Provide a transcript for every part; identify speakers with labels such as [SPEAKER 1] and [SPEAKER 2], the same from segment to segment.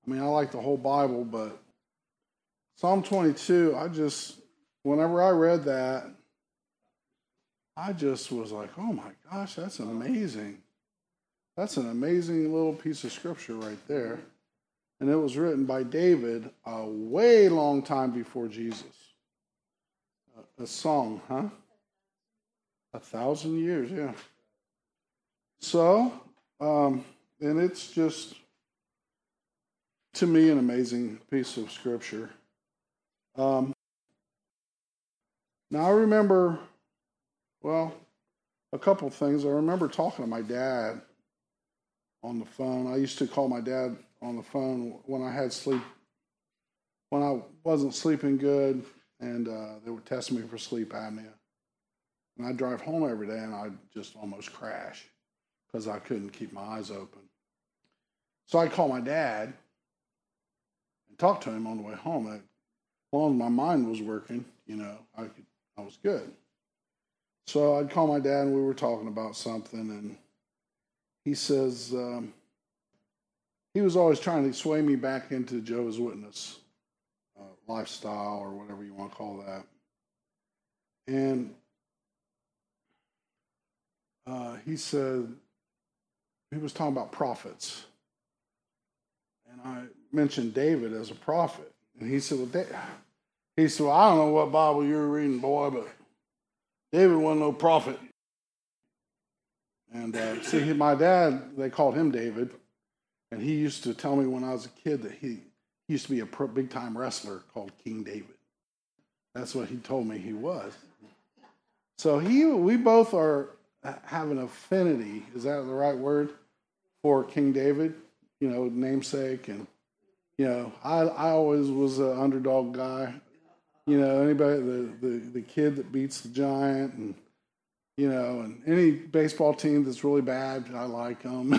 [SPEAKER 1] I mean, I like the whole Bible, but Psalm 22, whenever I read that, I just was like, oh my gosh, that's amazing. That's an amazing little piece of scripture right there. And it was written by David a way long time before Jesus. A song, huh? 1,000 years, yeah. So, and it's just, to me, an amazing piece of scripture. Now I remember, well, a couple of things. I remember talking to my dad on the phone. I used to call my dad on the phone when I wasn't sleeping good, and they would test me for sleep apnea. And I'd drive home every day, and I'd just almost crash because I couldn't keep my eyes open. So I'd call my dad and talk to him on the way home. As long as my mind was working, I was good. So I'd call my dad, and we were talking about something, and he says he was always trying to sway me back into Jehovah's Witness lifestyle, or whatever you want to call that. And he said, he was talking about prophets. And I mentioned David as a prophet. And he said, well, I don't know what Bible you were reading, boy, but David wasn't no prophet. And see, my dad, they called him David. And he used to tell me when I was a kid that he used to be a big-time wrestler called King David. That's what he told me he was. So we both have an affinity, is that the right word, for King David, namesake. And, I always was an underdog guy. Anybody, the kid that beats the giant, and, and any baseball team that's really bad, I like them,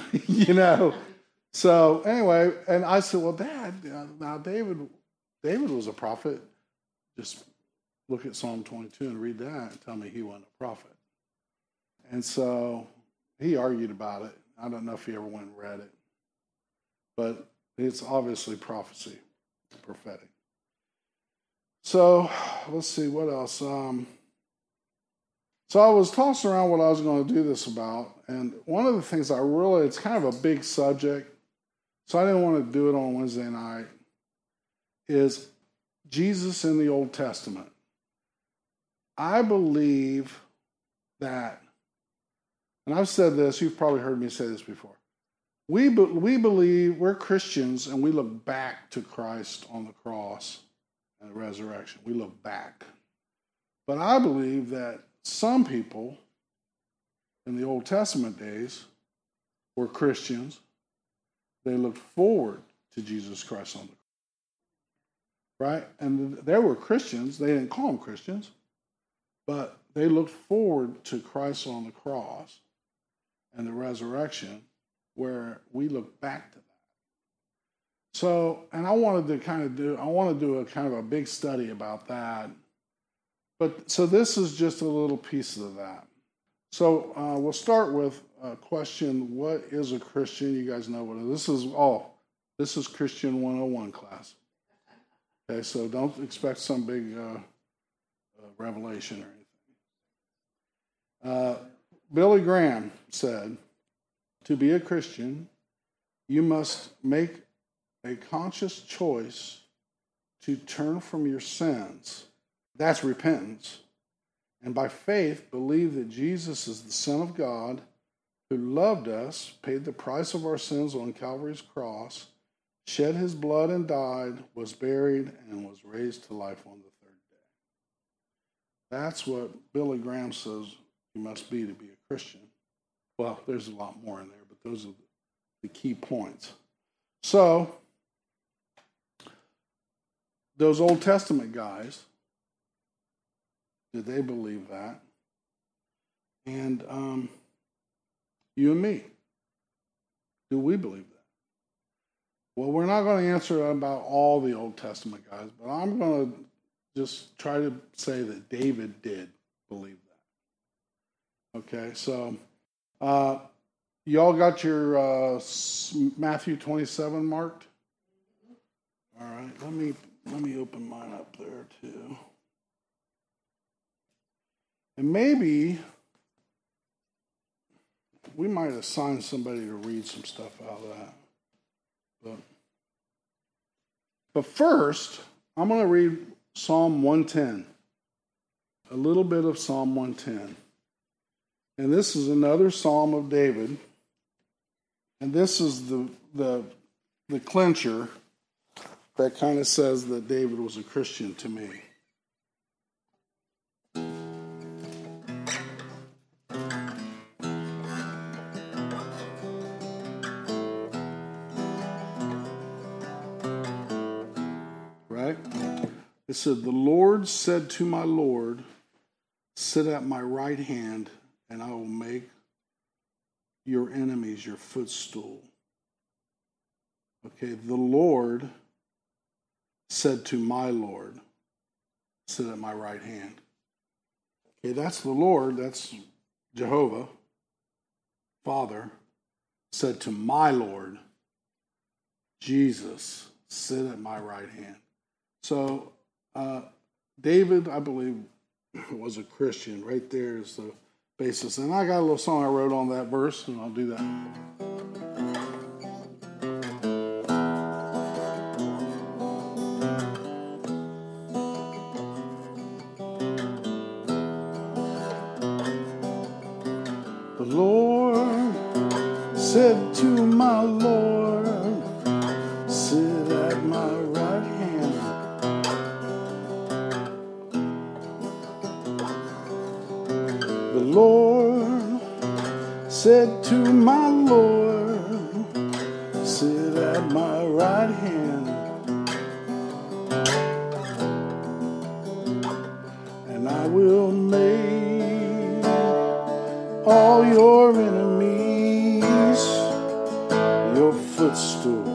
[SPEAKER 1] So anyway, and I said, well, Dad, now David was a prophet. Just look at Psalm 22 and read that and tell me he wasn't a prophet. And so he argued about it. I don't know if he ever went and read it. But it's obviously prophecy, prophetic. So let's see, what else? So I was tossing around what I was going to do this about. And one of the things it's kind of a big subject, so I didn't want to do it on Wednesday night, is Jesus in the Old Testament. I believe that, and I've said this, you've probably heard me say this before. We believe, we're Christians, and we look back to Christ on the cross and the resurrection. We look back. But I believe that some people in the Old Testament days were Christians. They looked forward to Jesus Christ on the cross. Right? And they were Christians. They didn't call them Christians. But they looked forward to Christ on the cross and the resurrection, where we look back to that. So, and I want to do a kind of a big study about that. But so this is just a little piece of that. So we'll start with a question: what is a Christian? You guys know what it is. This is Christian 101 class. Okay, so don't expect some big revelation or anything. Billy Graham said, to be a Christian, you must make a conscious choice to turn from your sins. That's repentance. And by faith, believe that Jesus is the Son of God, who loved us, paid the price of our sins on Calvary's cross, shed his blood and died, was buried, and was raised to life on the third day. That's what Billy Graham says you must be to be a Christian. Well, there's a lot more in there, but those are the key points. So, those Old Testament guys, did they believe that? And you and me, do we believe that? Well, we're not going to answer about all the Old Testament guys, but I'm going to just try to say that David did believe that. Okay, so y'all got your Matthew 27 marked? All right, let me open mine up there too. And maybe we might assign somebody to read some stuff out of that. But first, I'm going to read Psalm 110. A little bit of Psalm 110. And this is another Psalm of David. And this is the clincher that kind of says that David was a Christian to me. Right? It said, "The Lord said to my Lord, sit at my right hand, and I will make your enemies your footstool." Okay, the Lord said to my Lord, sit at my right hand. Okay, that's the Lord, that's Jehovah, Father, said to my Lord, Jesus, sit at my right hand. So, David, I believe, was a Christian. Right there is the basis. And I got a little song I wrote on that verse, and I'll do that. The Lord said to my Lord, sit at my right hand. The Lord said to my Lord, sit at my right hand. And I will make all your enemies your footstool.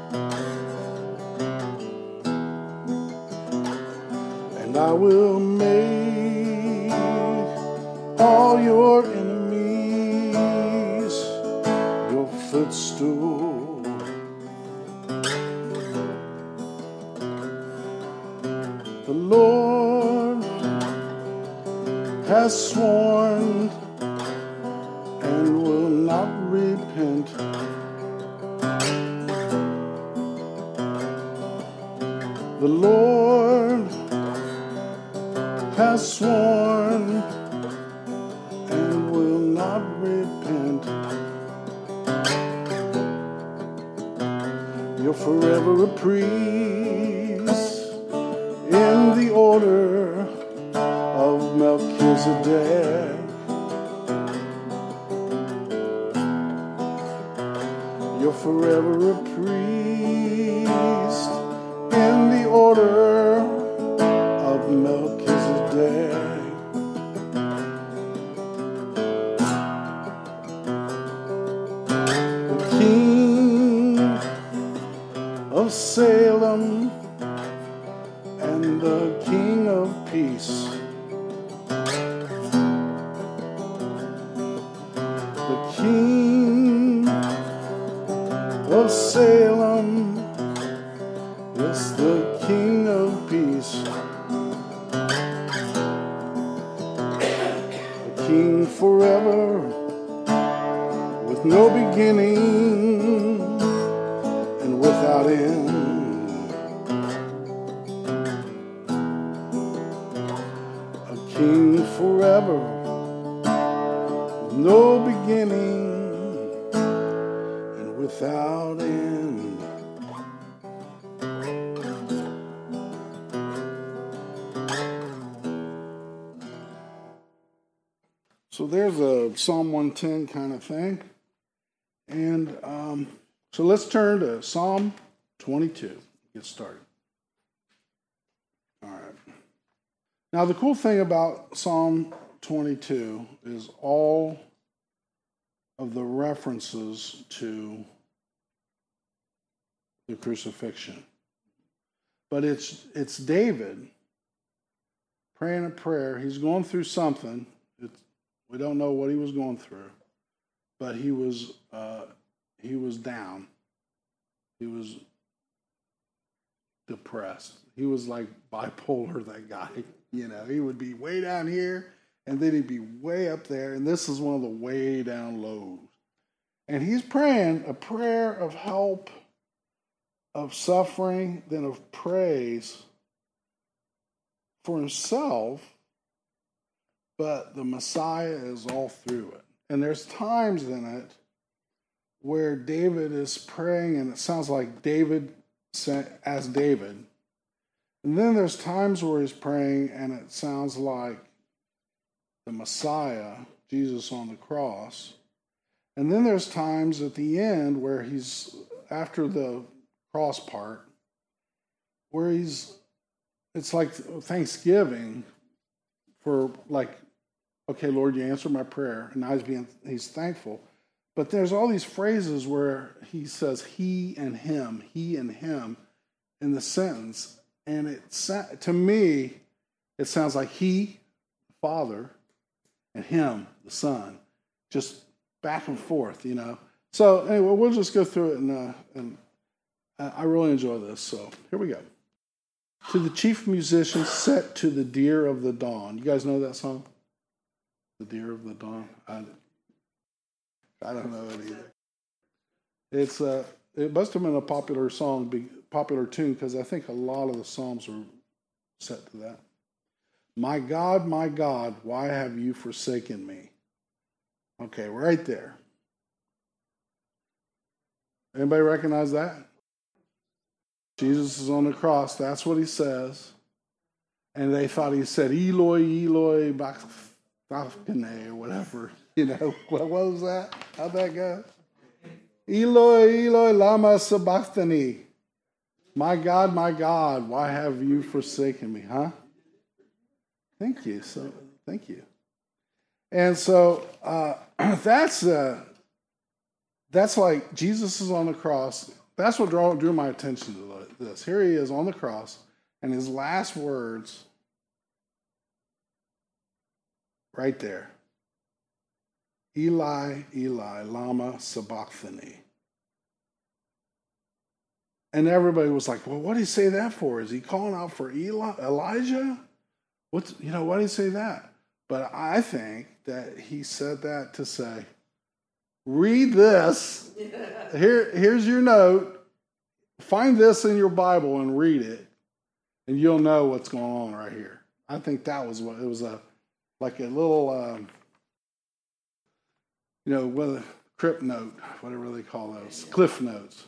[SPEAKER 1] And I will make all your enemies your footstool. The Lord has sworn and will not repent. The Lord has sworn and will not repent. You're forever a priest in the order of Melchizedek. You're forever a priest in the order of Melchizedek. The King of Salem and the King of Peace. The King of Salem, yes, the King of Peace. A king forever, with no beginning and without end. A king forever, with no beginning and without end. So there's a Psalm 110 kind of thing. And so let's turn to Psalm 22. Get started. All right. Now, the cool thing about Psalm 22 is all of the references to the crucifixion. But it's David praying a prayer. He's going through something. We don't know what he was going through, but he was down. He was depressed. He was like bipolar, that guy. He would be way down here, and then he'd be way up there, and this is one of the way down lows. And he's praying a prayer of help, of suffering, then of praise for himself, but the Messiah is all through it. And there's times in it where David is praying, and it sounds like David as David. And then there's times where he's praying, and it sounds like the Messiah, Jesus on the cross. And then there's times at the end where he's, after the cross part, where it's like Thanksgiving for like, okay, Lord, you answered my prayer. And now he's thankful. But there's all these phrases where he says he and him in the sentence. And to me, it sounds like he, the Father, and him, the Son, just back and forth, So anyway, we'll just go through it, and I really enjoy this. So here we go. To the chief musician set to the deer of the dawn. You guys know that song? The Deer of the Dawn? I don't know it either. It must have been a popular popular tune, because I think a lot of the Psalms were set to that. My God, why have you forsaken me? Okay, right there. Anybody recognize that? Jesus is on the cross. That's what he says. And they thought he said, Eloi, Eloi, Bachthane, or whatever. What was that? How'd that go? Eloi, Eloi, lama sabachthani. My God, why have you forsaken me? Huh? Thank you. Thank you. And so that's like Jesus is on the cross. That's what drew my attention to this. Here he is on the cross, and his last words right there. Eli, Eli, lama sabachthani. And everybody was like, well, what did he say that for? Is he calling out for Elijah? Why did he say that? But I think that he said that to say, read this. Here's your note. Find this in your Bible and read it, and you'll know what's going on right here. I think that was what it was, like a little, with a crypt note, whatever they call those, cliff notes.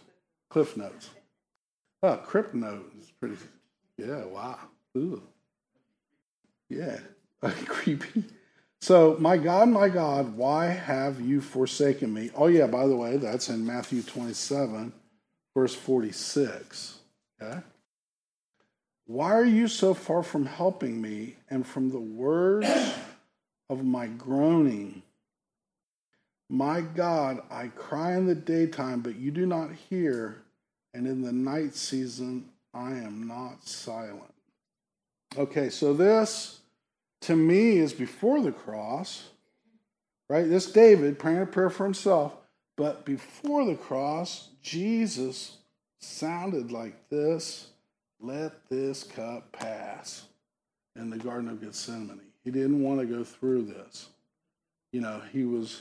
[SPEAKER 1] Oh, crypt note is pretty. Yeah, wow. Ooh. Yeah, creepy. So, my God, why have you forsaken me? Oh, yeah, by the way, that's in Matthew 27, verse 46. Okay? Why are you so far from helping me and from the words of my groaning? My God, I cry in the daytime, but you do not hear, and in the night season I am not silent. Okay, so this, to me, is before the cross, right? This David praying a prayer for himself, but before the cross, Jesus sounded like this, let this cup pass, in the Garden of Gethsemane. He didn't want to go through this. He was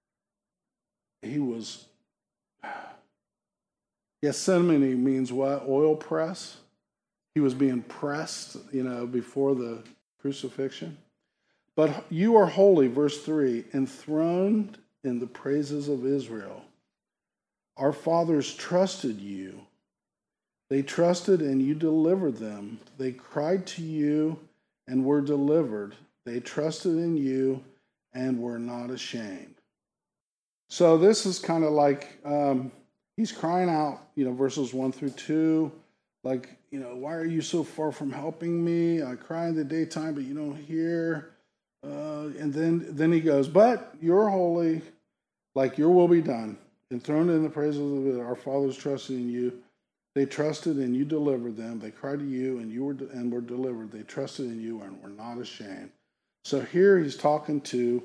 [SPEAKER 1] Gethsemane means what? Oil press. He was being pressed, before the crucifixion. But you are holy, verse 3, enthroned in the praises of Israel. Our fathers trusted you. They trusted and you delivered them. They cried to you and were delivered. They trusted in you and were not ashamed. So this is kind of like he's crying out, verses 1 through 2, like, why are you so far from helping me? I cry in the daytime, but you don't hear. And then he goes, but you're holy, like your will be done. Enthroned in the praises of our fathers trusted in you. They trusted and you delivered them. They cried to you and were delivered. They trusted in you and were not ashamed. So here he's talking to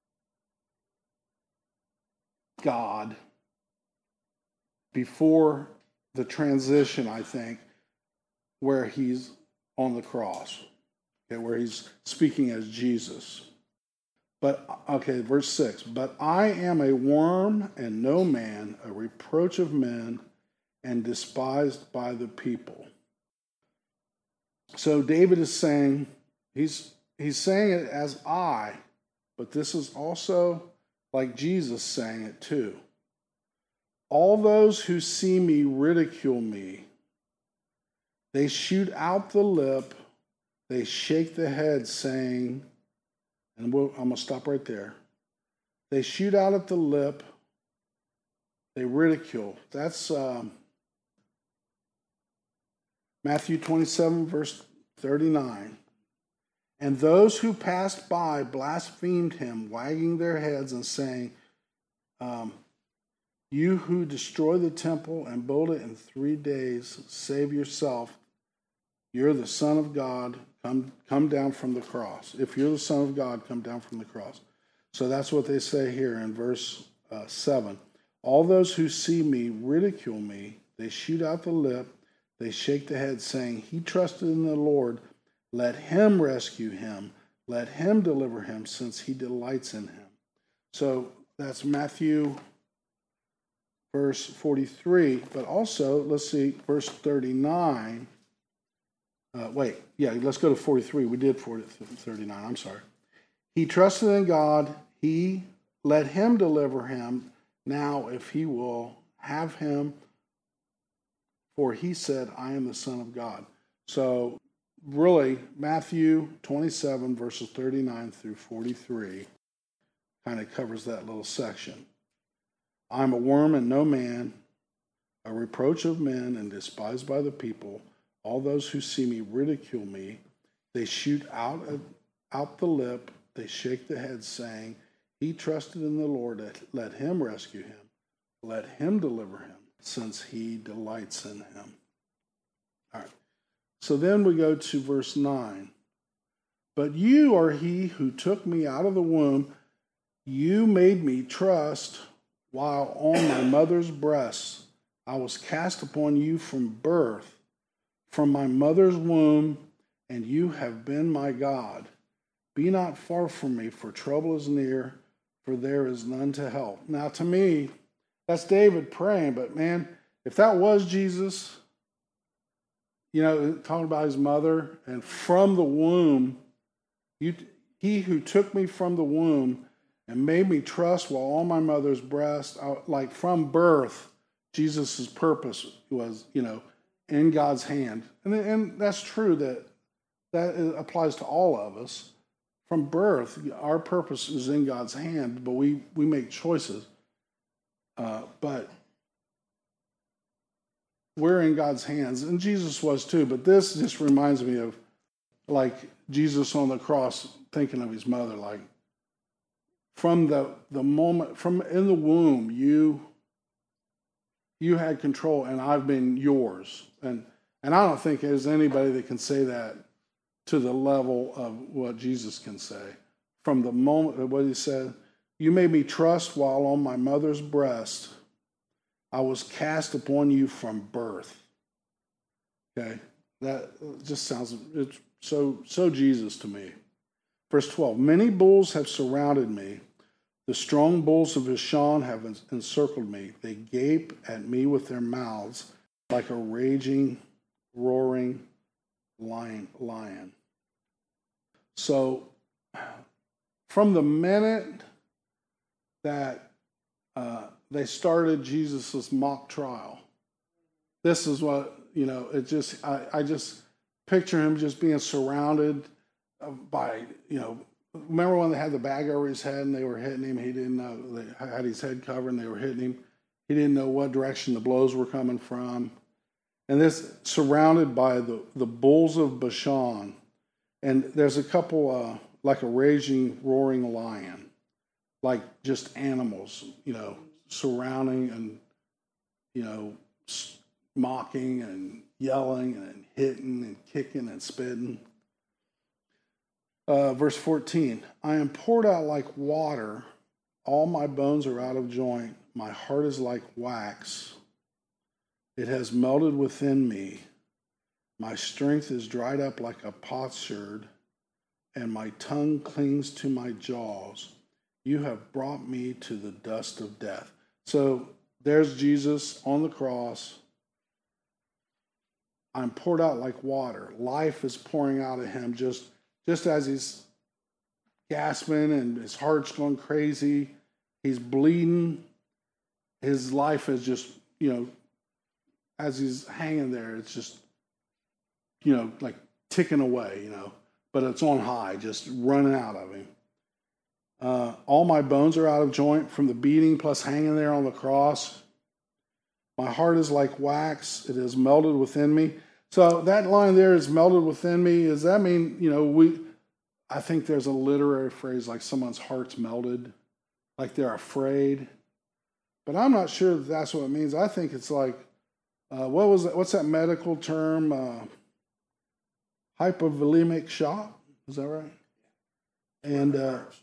[SPEAKER 1] God before the transition, I think, where he's on the cross, okay, where he's speaking as Jesus. But, okay, verse 6, but I am a worm and no man, a reproach of men and despised by the people. So David is saying, he's saying it as I, but this is also like Jesus saying it too. All those who see me ridicule me. They shoot out the lip, they shake the head, saying, and I'm going to stop right there. They shoot out at the lip, they ridicule. That's Matthew 27, verse 39. And those who passed by blasphemed him, wagging their heads and saying, you who destroy the temple and build it in 3 days, save yourself. You're the Son of God. Come down from the cross. If you're the Son of God, come down from the cross. So that's what they say here in verse 7. All those who see me ridicule me. They shoot out the lip. They shake the head, saying, he trusted in the Lord. Let him rescue him. Let him deliver him, since he delights in him. So that's Matthew verse 43. But also, let's see, verse 39. Let's go to 43. We did 39. I'm sorry. He trusted in God. He let him deliver him. Now, if he will have him, for he said, I am the Son of God. So, really, Matthew 27, verses 39 through 43 kind of covers that little section. I'm a worm and no man, a reproach of men and despised by the people. All those who see me ridicule me. They shoot out the lip. They shake the head, saying, he trusted in the Lord. Let him rescue him. Let him deliver him, since he delights in him. All right. So then we go to verse 9. But you are he who took me out of the womb. You made me trust while on my mother's breast. I was cast upon you from birth, from my mother's womb, and you have been my God. Be not far from me, for trouble is near, for there is none to help. Now, to me, that's David praying, but man, if that was Jesus, talking about his mother, and from the womb, he who took me from the womb and made me trust while on my mother's breast, like from birth, Jesus' purpose was, in God's hand. And that's true that applies to all of us. From birth, our purpose is in God's hand, but we make choices. But we're in God's hands, and Jesus was too. But this just reminds me of like Jesus on the cross thinking of his mother, like from the moment, from in the womb, you had control, and I've been yours. And I don't think there's anybody that can say that to the level of what Jesus can say. From the moment of what he said, you made me trust while on my mother's breast. I was cast upon you from birth. Okay, that just sounds it's so Jesus to me. Verse 12, many bulls have surrounded me. The strong bulls of Bashan have encircled me. They gape at me with their mouths like a raging, roaring lion. So, from the minute that they started Jesus' mock trial, this is what, it just, I just picture him just being surrounded by, remember when they had the bag over his head and they were hitting him? He didn't know. They had his head covered and they were hitting him. He didn't know what direction the blows were coming from. And this surrounded by the bulls of Bashan. And there's a couple, like a raging, roaring lion, like just animals, surrounding and, mocking and yelling and hitting and kicking and spitting. Verse 14, I am poured out like water. All my bones are out of joint. My heart is like wax. It has melted within me. My strength is dried up like a potsherd, and my tongue clings to my jaws. You have brought me to the dust of death. So there's Jesus on the cross. I'm poured out like water. Life is pouring out of him just as he's gasping and his heart's going crazy. He's bleeding. His life is just, as he's hanging there, it's just, like ticking away, but it's on high, just running out of him. All my bones are out of joint from the beating plus hanging there on the cross. My heart is like wax. It is melted within me. So that line there is melted within me. Does that mean, I think there's a literary phrase like someone's heart's melted, like they're afraid. But I'm not sure that that's what it means. I think it's like, what's that medical term? Hypovolemic shock. Is that right? And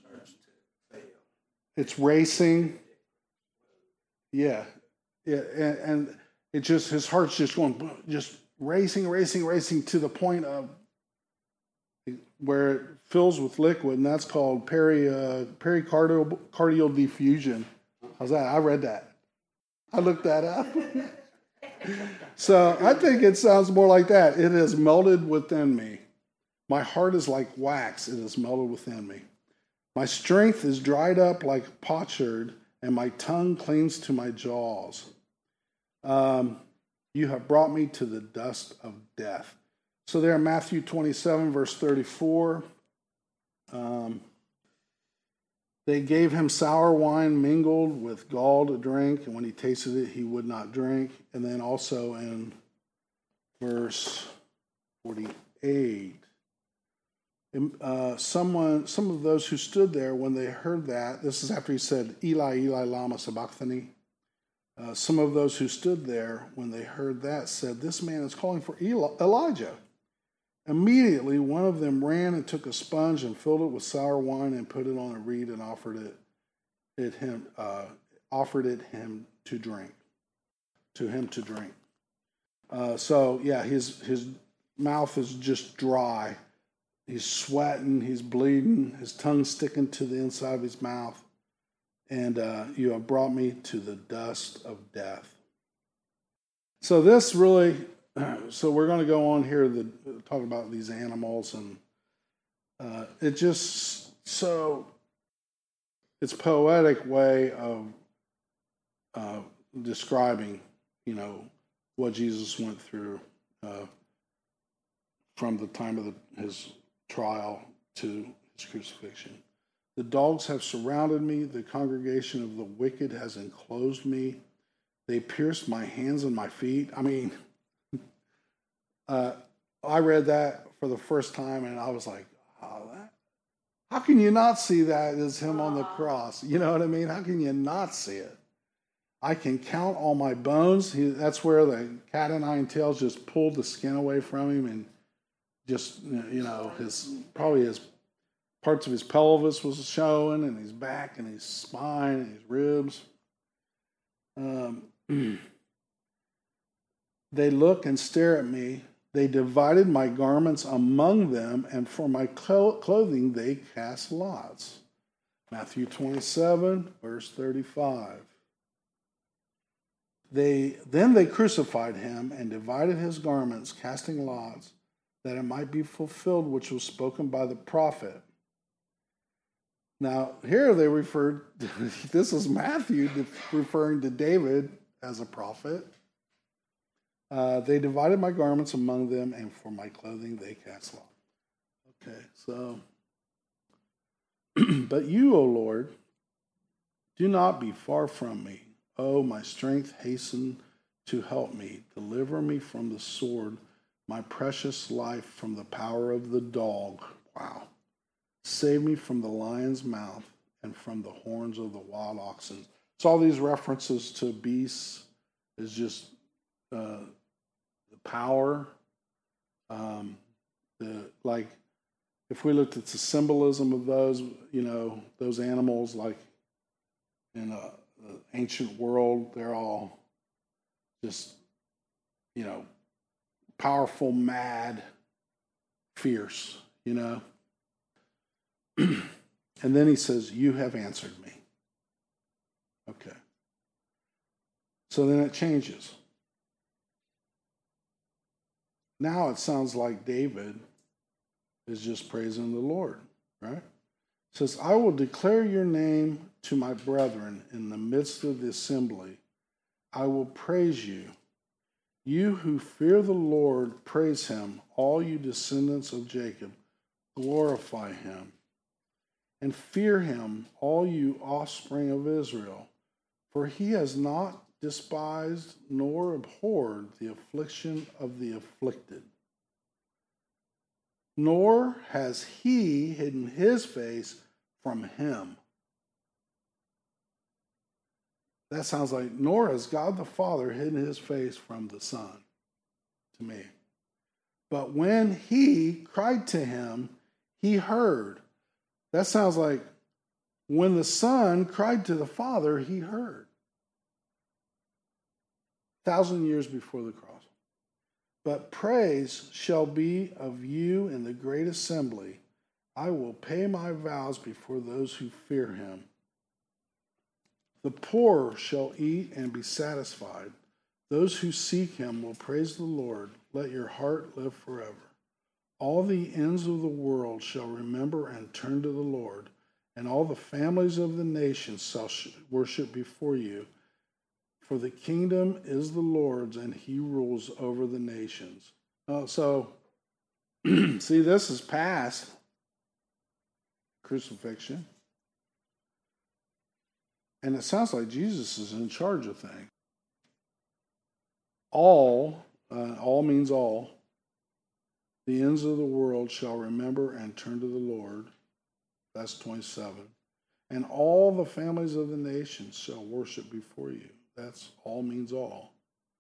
[SPEAKER 1] it's racing. Yeah. And it just, his heart's just going, just racing to the point of where it fills with liquid, and that's called pericardial diffusion. How's that? I read that. I looked that up. So I think it sounds more like that. It is melted within me. My heart is like wax. It is melted within me. My strength is dried up like potsherd, and my tongue clings to my jaws. You have brought me to the dust of death. So there in Matthew 27, verse 34, they gave him sour wine mingled with gall to drink, and when he tasted it, he would not drink. And then also in verse 48, some of those who stood there, when they heard that, this is after he said, Eli, Eli, lama sabachthani. Some of those who stood there, when they heard that, said, this man is calling for Elijah. Immediately, one of them ran and took a sponge and filled it with sour wine and put it on a reed and offered it him to drink. His mouth is just dry. He's sweating. He's bleeding. His tongue's sticking to the inside of his mouth. And you have brought me to the dust of death. So this really. So we're going to go on here to talk about these animals, and it's poetic way of describing, what Jesus went through from the time of his trial to his crucifixion. The dogs have surrounded me. The congregation of the wicked has enclosed me. They pierced my hands and my feet. I mean, I read that for the first time, and I was like, how can you not see that as him on the cross? You know what I mean? How can you not see it? I can count all my bones. That's where the cat o' nine tails just pulled the skin away from him, and just, his parts of his pelvis was showing, and his back, and his spine, and his ribs. They look and stare at me. They divided my garments among them, and for my clothing they cast lots. Matthew 27, verse 35. Then they crucified him and divided his garments, casting lots, that it might be fulfilled which was spoken by the prophet. Now, here they referred, this is Matthew referring to David as a prophet. They divided my garments among them, and for my clothing they cast lot. Okay, so, but you, O Lord, do not be far from me. O my strength, hasten to help me. Deliver me from the sword, my precious life from the power of the dog. Wow. Save me from the lion's mouth and from the horns of the wild oxen. So all these references to beasts is just the power. If we looked at the symbolism of those, those animals, like in the ancient world, they're all just, powerful, mad, fierce, you know. And then he says, you have answered me. Okay. So then it changes. Now it sounds like David is just praising the Lord, right? It says, I will declare your name to my brethren in the midst of the assembly. I will praise you. You who fear the Lord, praise him. All you descendants of Jacob, glorify him. And fear him, all you offspring of Israel. For he has not despised nor abhorred the affliction of the afflicted, nor has he hidden his face from him. That sounds like, nor has God the Father hidden his face from the Son, to me. But when he cried to him, he heard. That sounds like, when the Son cried to the Father, he heard. 1,000 years before the cross. But praise shall be of you in the great assembly. I will pay my vows before those who fear him. The poor shall eat and be satisfied. Those who seek him will praise the Lord. Let your heart live forever. All the ends of the world shall remember and turn to the Lord, and all the families of the nations shall worship before you. For the kingdom is the Lord's, and he rules over the nations. See, this is past crucifixion. And it sounds like Jesus is in charge of things. All means all. The ends of the world shall remember and turn to the Lord. That's 27. And all the families of the nations shall worship before you. That's all means all.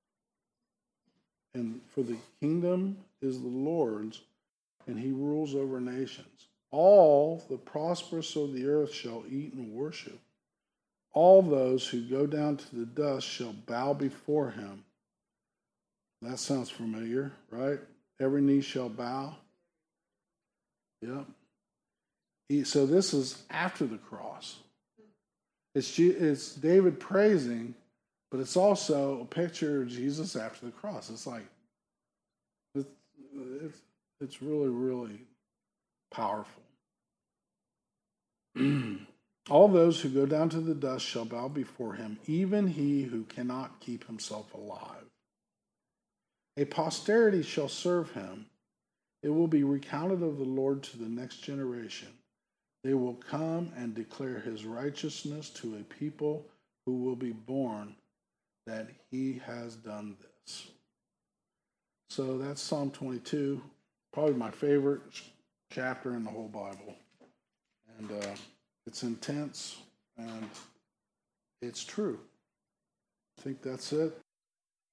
[SPEAKER 1] And for the kingdom is the Lord's, and he rules over nations. All the prosperous of the earth shall eat and worship. All those who go down to the dust shall bow before him. That sounds familiar, right? Every knee shall bow. Yep. So this is after the cross. It's David praising, but it's also a picture of Jesus after the cross. It's like, it's really, really powerful. All those who go down to the dust shall bow before him, even he who cannot keep himself alive. A posterity shall serve him. It will be recounted of the Lord to the next generation. They will come and declare his righteousness to a people who will be born, that he has done this. So that's Psalm 22, probably my favorite chapter in the whole Bible. And it's intense, and it's true. I think that's it.